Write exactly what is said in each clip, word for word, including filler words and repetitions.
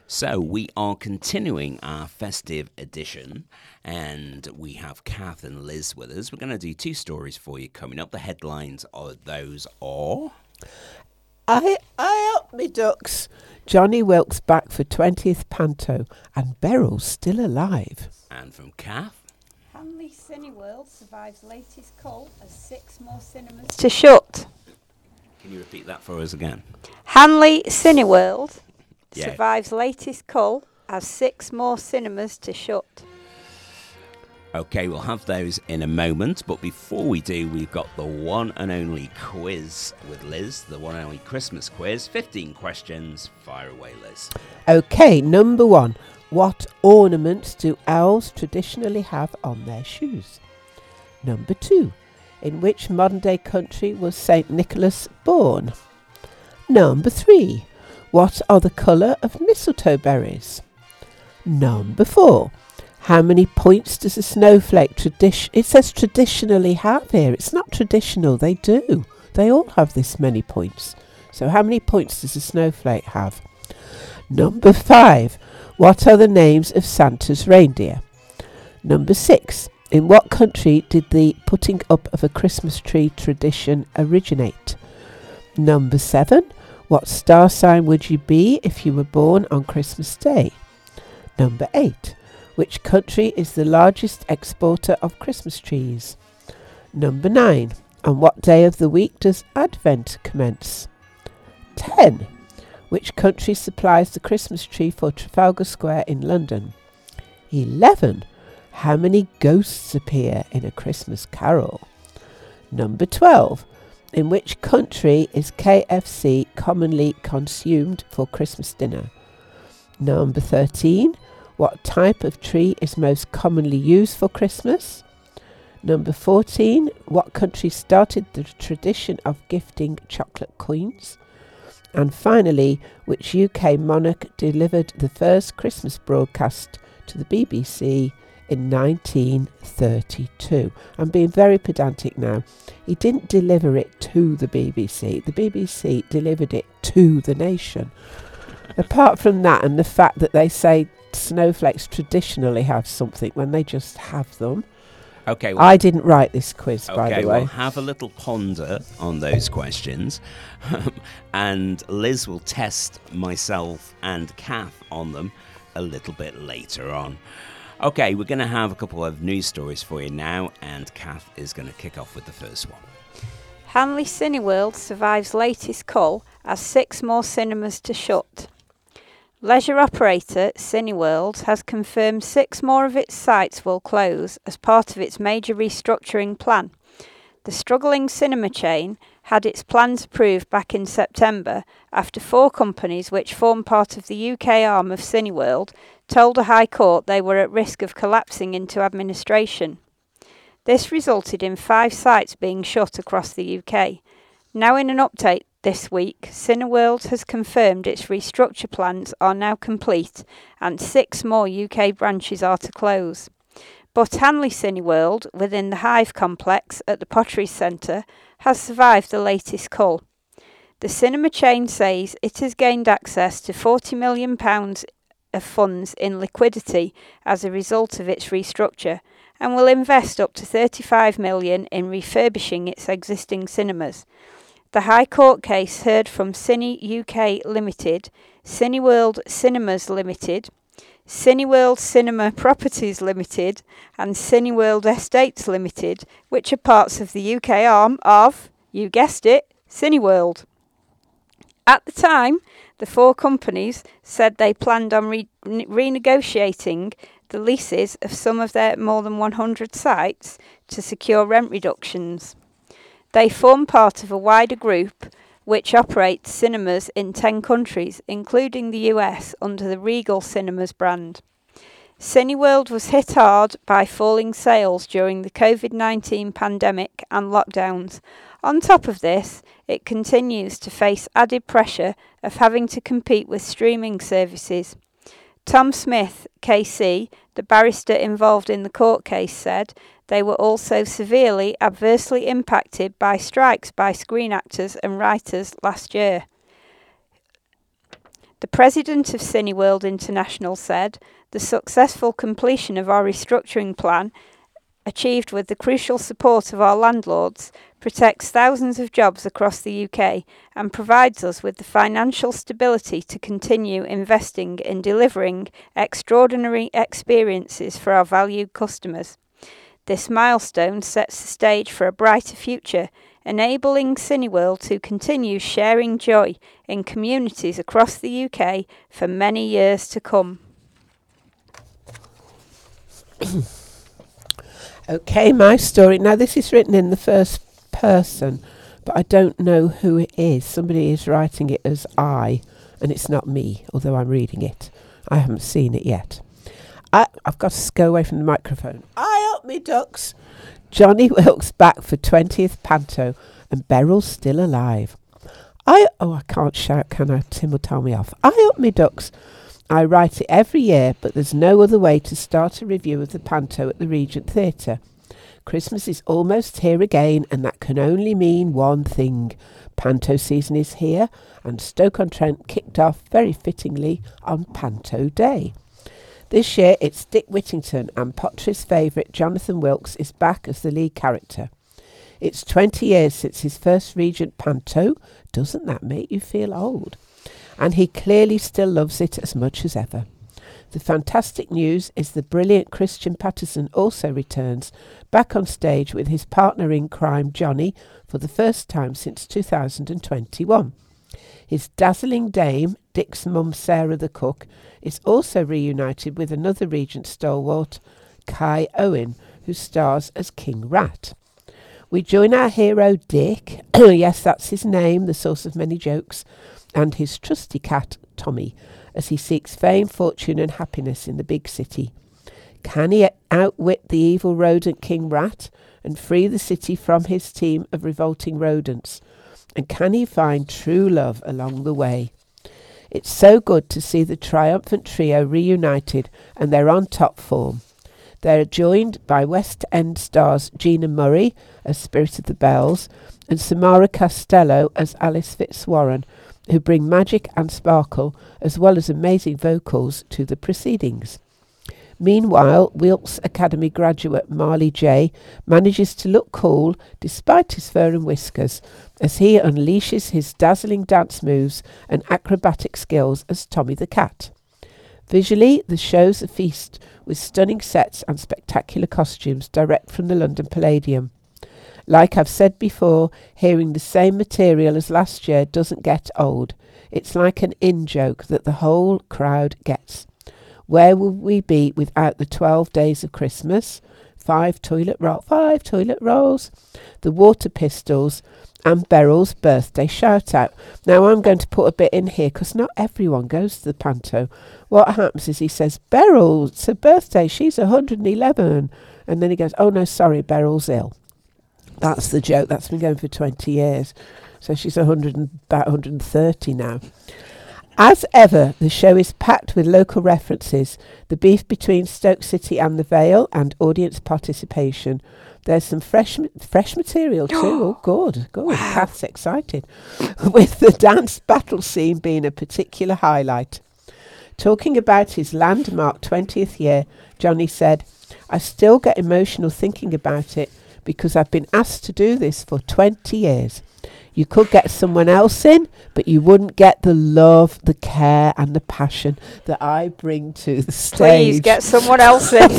So we are continuing our festive edition, and we have Kath and Liz with us. We're going to do two stories for you coming up. The headlines of those are... I, I up me ducks. Johnny Wilkes back for twentieth Panto, and Beryl's still alive. And from Kath... Hanley Cineworld survives latest call as six more cinemas to shut. Can you repeat that for us again? Hanley Cineworld Yeah. survives latest call as six more cinemas to shut. Okay, we'll have those in a moment, but before we do, we've got the one and only quiz with Liz, the one and only Christmas quiz. fifteen questions. Fire away, Liz. Okay, number one. What ornaments do owls traditionally have on their shoes? Number two. In which modern-day country was Saint Nicholas born? Number three. What are the colour of mistletoe berries? Number four. How many points does a snowflake tradition... It says traditionally have here. It's not traditional. They do. They all have this many points. So how many points does a snowflake have? Number five. What are the names of Santa's reindeer? Number six. In what country did the putting up of a Christmas tree tradition originate? Number seven. What star sign would you be if you were born on Christmas Day? Number eight. Which country is the largest exporter of Christmas trees? Number nine. On what day of the week does Advent commence? ten. Which country supplies the Christmas tree for Trafalgar Square in London? eleven. How many ghosts appear in A Christmas Carol? Number twelve. In which country is K F C commonly consumed for Christmas dinner? Number thirteen. What type of tree is most commonly used for Christmas? Number fourteen. What country started the tradition of gifting chocolate coins? And finally, which U K monarch delivered the first Christmas broadcast to the B B C in nineteen thirty-two? I'm being very pedantic now. He didn't deliver it to the B B C. The B B C delivered it to the nation. Apart from that and the fact that they say snowflakes traditionally have something when they just have them. Okay. Well, I didn't write this quiz, okay, by the way. We'll have a little ponder on those questions. And Liz will test myself and Kath on them a little bit later on. Okay, we're going to have a couple of news stories for you now, and Kath is going to kick off with the first one. Hanley Cineworld survives latest call as six more cinemas to shut. Leisure operator Cineworld has confirmed six more of its sites will close as part of its major restructuring plan. The struggling cinema chain had its plans approved back in September after four companies which form part of the U K arm of Cineworld told a High Court they were at risk of collapsing into administration. This resulted in five sites being shut across the U K. Now in an update this week, Cineworld has confirmed its restructure plans are now complete and six more U K branches are to close. But Hanley Cineworld, within the Hive complex at the Potteries Centre, has survived the latest cull. The cinema chain says it has gained access to forty million pounds of funds in liquidity as a result of its restructure and will invest up to thirty-five million pounds in refurbishing its existing cinemas. The High Court case heard from Cine U K Limited, Cineworld Cinemas Limited, Cineworld Cinema Properties Limited and Cineworld Estates Limited, which are parts of the U K arm of, you guessed it, Cineworld. At the time, the four companies said they planned on re- renegotiating the leases of some of their more than one hundred sites to secure rent reductions. They form part of a wider group which operates cinemas in ten countries, including the U S, under the Regal Cinemas brand. Cineworld was hit hard by falling sales during the covid nineteen pandemic and lockdowns. On top of this, it continues to face added pressure of having to compete with streaming services. Tom Smith, K C, the barrister involved in the court case, said they were also severely adversely impacted by strikes by screen actors and writers last year. The president of Cineworld International said, "The successful completion of our restructuring plan, achieved with the crucial support of our landlords, protects thousands of jobs across the U K and provides us with the financial stability to continue investing in delivering extraordinary experiences for our valued customers. This milestone sets the stage for a brighter future, enabling Cineworld to continue sharing joy in communities across the U K for many years to come." Okay, my story. Now, this is written in the first person, but I don't know who it is. Somebody is writing it as I, and it's not me, although I'm reading it. I haven't seen it yet. I, I've got to go away from the microphone. I up me ducks. Johnny Wilkes back for twentieth Panto, and Beryl's still alive. I oh, I can't shout, can I? Tim will tell me off. I up me ducks. I write it every year, but there's no other way to start a review of the Panto at the Regent Theatre. Christmas is almost here again, and that can only mean one thing. Panto season is here, and Stoke-on-Trent kicked off very fittingly on Panto Day. This year it's Dick Whittington, and Pottery's favourite Jonathan Wilkes is back as the lead character. It's twenty years since his first Regent Panto. Doesn't that make you feel old? And he clearly still loves it as much as ever. The fantastic news is the brilliant Christian Patterson also returns, back on stage with his partner in crime Johnny for the first time since two thousand twenty-one. His dazzling dame, Dick's mum Sarah the cook, is also reunited with another Regent stalwart, Kai Owen, who stars as King Rat. We join our hero Dick, yes, that's his name, the source of many jokes, and his trusty cat, Tommy, as he seeks fame, fortune and happiness in the big city. Can he outwit the evil rodent King Rat and free the city from his team of revolting rodents? And can he find true love along the way? It's so good to see the triumphant trio reunited, and they're on top form. They're joined by West End stars Gina Murray as Spirit of the Bells and Samara Costello as Alice Fitzwarren, who bring magic and sparkle as well as amazing vocals to the proceedings. Meanwhile, Wilkes Academy graduate Marley J manages to look cool despite his fur and whiskers as he unleashes his dazzling dance moves and acrobatic skills as Tommy the Cat. Visually, the show's a feast with stunning sets and spectacular costumes direct from the London Palladium. Like I've said before, hearing the same material as last year doesn't get old. It's like an in-joke that the whole crowd gets. Where would we be without the twelve days of Christmas? Five toilet roll, five toilet rolls, the Water Pistols, and Beryl's birthday shout-out. Now I'm going to put a bit in here because not everyone goes to the Panto. What happens is he says, Beryl, it's her birthday, she's one hundred eleven. And then he goes, oh no, sorry, Beryl's ill. That's the joke. That's been going for twenty years. So she's one hundred and, about one hundred thirty now. As ever, the show is packed with local references, the beef between Stoke City and the Vale, and audience participation. There's some fresh fresh material too. Oh, good. Good. Wow. Kath's excited. With the dance battle scene being a particular highlight. Talking about his landmark twentieth year, Johnny said, I still get emotional thinking about it, because I've been asked to do this for twenty years. You could get someone else in, but you wouldn't get the love, the care and the passion that I bring to the stage. Please get someone else in.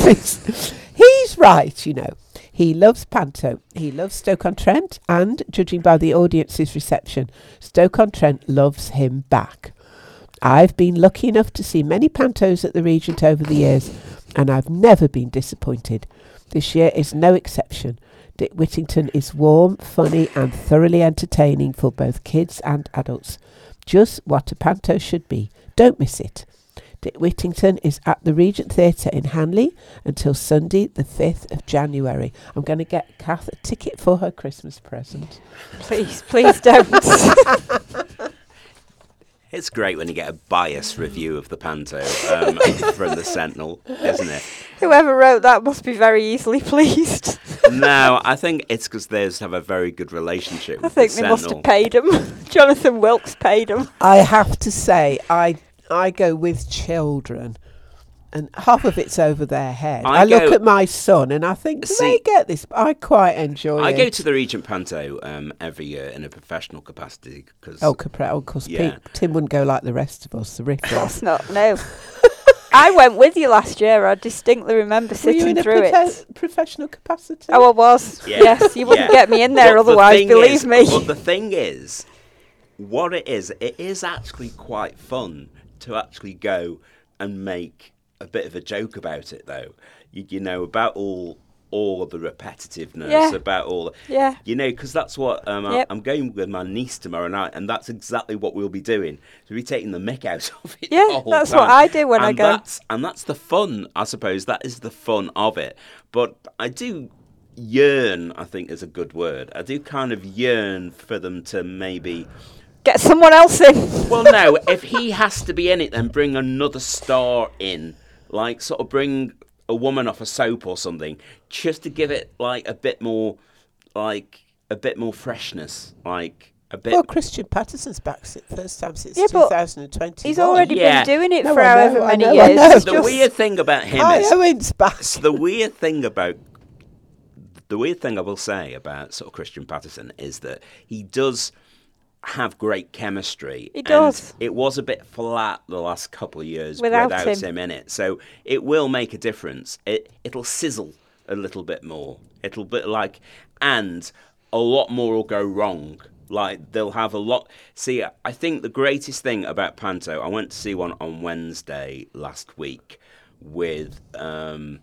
He's right, you know. He loves Panto. He loves Stoke-on-Trent, and judging by the audience's reception, Stoke-on-Trent loves him back. I've been lucky enough to see many Pantos at the Regent over the years, and I've never been disappointed. This year is no exception. Dick Whittington is warm, funny and thoroughly entertaining for both kids and adults. Just what a Panto should be. Don't miss it. Dick Whittington is at the Regent Theatre in Hanley until Sunday the fifth of January. I'm going to get Kath a ticket for her Christmas present. Please, please don't. It's great when you get a biased review of the Panto um, from the Sentinel, isn't it? Whoever wrote that must be very easily pleased. No, I think it's because they have a very good relationship with I think the they Sentinel. must have paid him. Jonathan Wilkes paid him. I have to say, I I go with children. And half of it's over their head. I I, look go- at my son and I think, do See- they get this? I quite enjoy I it. go to the Regent Panto um, every year in a professional capacity because Oh, Capra, of course, Yeah. Pete, Tim wouldn't go like the rest of us, the riff That's not, no. I went with you last year. I distinctly remember Were you sitting in a through profe- it. professional capacity? Oh, I was. Yeah. Yes, you wouldn't Yeah. get me in there But the otherwise, thing believe is- me. But the thing is, what it is, it is actually quite fun to actually go and make a bit of a joke about it, though. You, you know, about all all of the repetitiveness, Yeah. about all, Yeah. you know, because that's what um, I- Yep. I'm going with my niece tomorrow night, and that's exactly what we'll be doing. So we'll be taking the mick out of it. Yeah, the whole that's time. what I do when I And go. That's, and that's the fun, I suppose. That is the fun of it. But I do yearn, I think is a good word. I do kind of yearn for them to maybe. Get someone else in. Well, no, if he has to be in it, then bring another star in. Like, sort of bring a woman off a soap or something, just to give it, like, a bit more, like, a bit more freshness. Like, a bit. Well, Christian Patterson's back si- first time since Yeah, but two thousand twenty. He's already Yeah. been doing it No, for I know, however I many know, I years. know. It's the just- weird thing about him Hi, is. Owen's back. So the weird thing about the weird thing I will say about sort of Christian Patterson is that he does have great chemistry. He and does. it was a bit flat the last couple of years Without without, him. him. in it. So it will make a difference. It it'll sizzle a little bit more. It'll be like, and a lot more will go wrong. Like, they'll have a lot. See, I think the greatest thing about Panto, I went to see one on Wednesday last week with, um,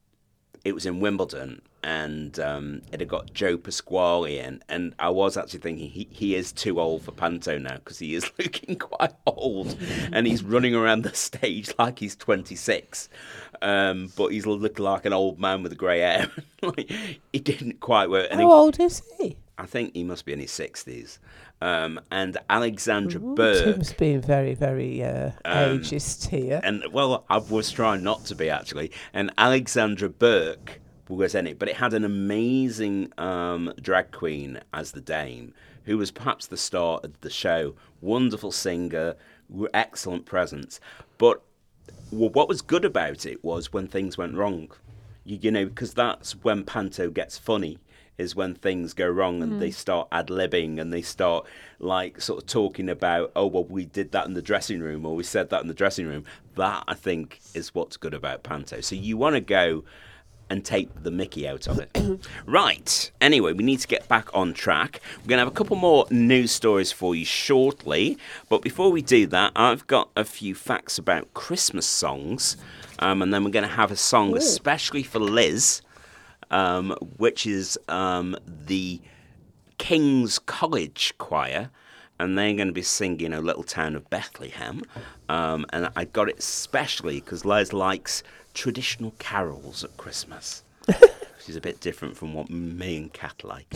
it was in Wimbledon, and um, it had got Joe Pasquale in, and I was actually thinking he, he is too old for Panto now, because he is looking quite old, and he's running around the stage like he's twenty-six, um, but he's looking like an old man with grey hair. Like, he didn't quite work. And How he, old is he? I think he must be in his sixties. Um, and Alexandra Ooh, Burke. Tim's being very, very uh, Um, ageist here. And, well, I was trying not to be, actually. And Alexandra Burke was in it, but it had an amazing um, drag queen as the dame, who was perhaps the star of the show. Wonderful singer, w- excellent presence. But w- what was good about it was when things went wrong. You, you know, because that's when Panto gets funny, is when things go wrong and they start ad-libbing and they start, like, sort of talking about, oh, well, we did that in the dressing room, or we said that in the dressing room. That, I think, is what's good about Panto. So you want to go and take the mickey out of it. Right. Anyway, we need to get back on track. We're going to have a couple more news stories for you shortly. But before we do that, I've got a few facts about Christmas songs. Um, and then we're going to have a song Ooh. especially for Liz, um, which is um, the King's College Choir. And they're going to be singing A Little Town of Bethlehem. Um, and I got it especially because Liz likes traditional carols at Christmas. Which is a bit different from what me and Kat like.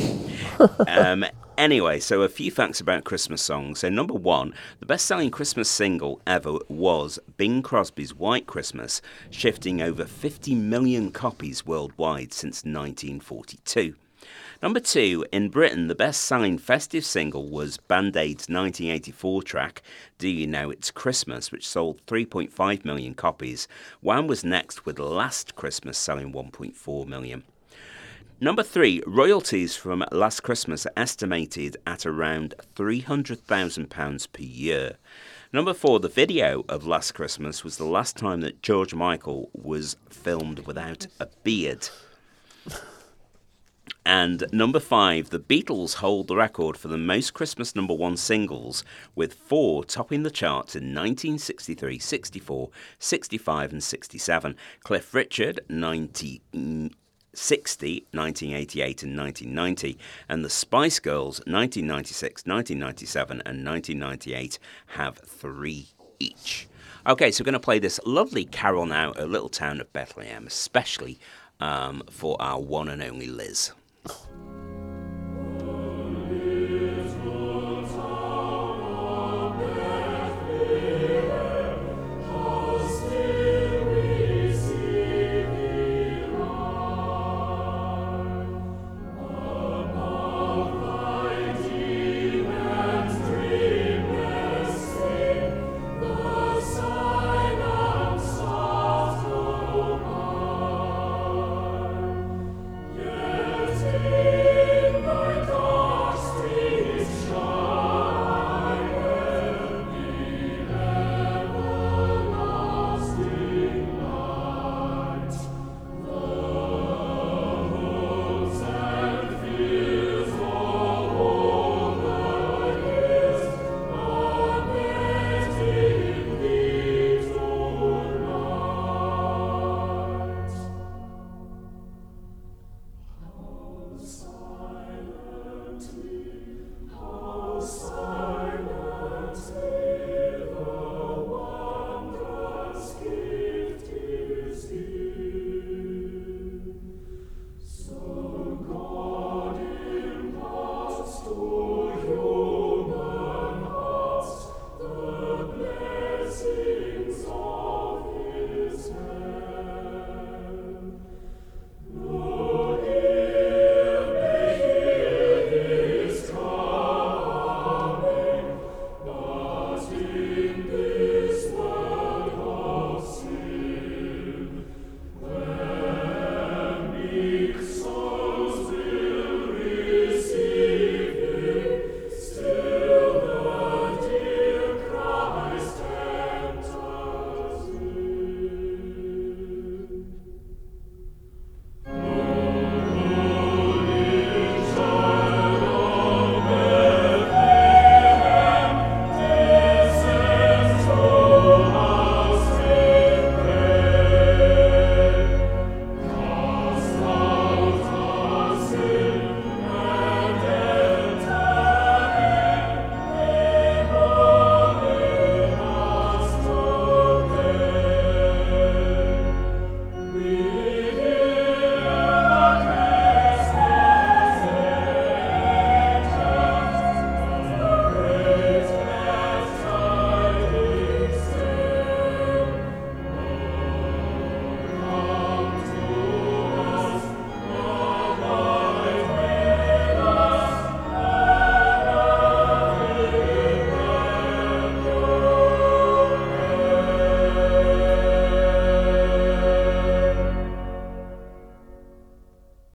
um, anyway, so a few facts about Christmas songs. So number one, the best-selling Christmas single ever was Bing Crosby's White Christmas, shifting over fifty million copies worldwide since nineteen forty-two. Number two, in Britain, the best-selling festive single was Band Aid's nineteen eighty-four track, Do You Know It's Christmas, which sold three point five million copies. Wham was next with Last Christmas, selling one point four million. Number three, royalties from Last Christmas are estimated at around three hundred thousand pounds per year. Number four, the video of Last Christmas was the last time that George Michael was filmed without a beard. And number five, the Beatles hold the record for the most Christmas number one singles, with four topping the charts in nineteen sixty-three, sixty-four, sixty-five and sixty-seven. Cliff Richard, nineteen sixty, nineteen eighty-eight and nineteen ninety. And the Spice Girls, nineteen ninety-six, nineteen ninety-seven and nineteen ninety-eight, have three each. Okay, so we're going to play this lovely carol now, A Little Town of Bethlehem, especially um, for our one and only Liz.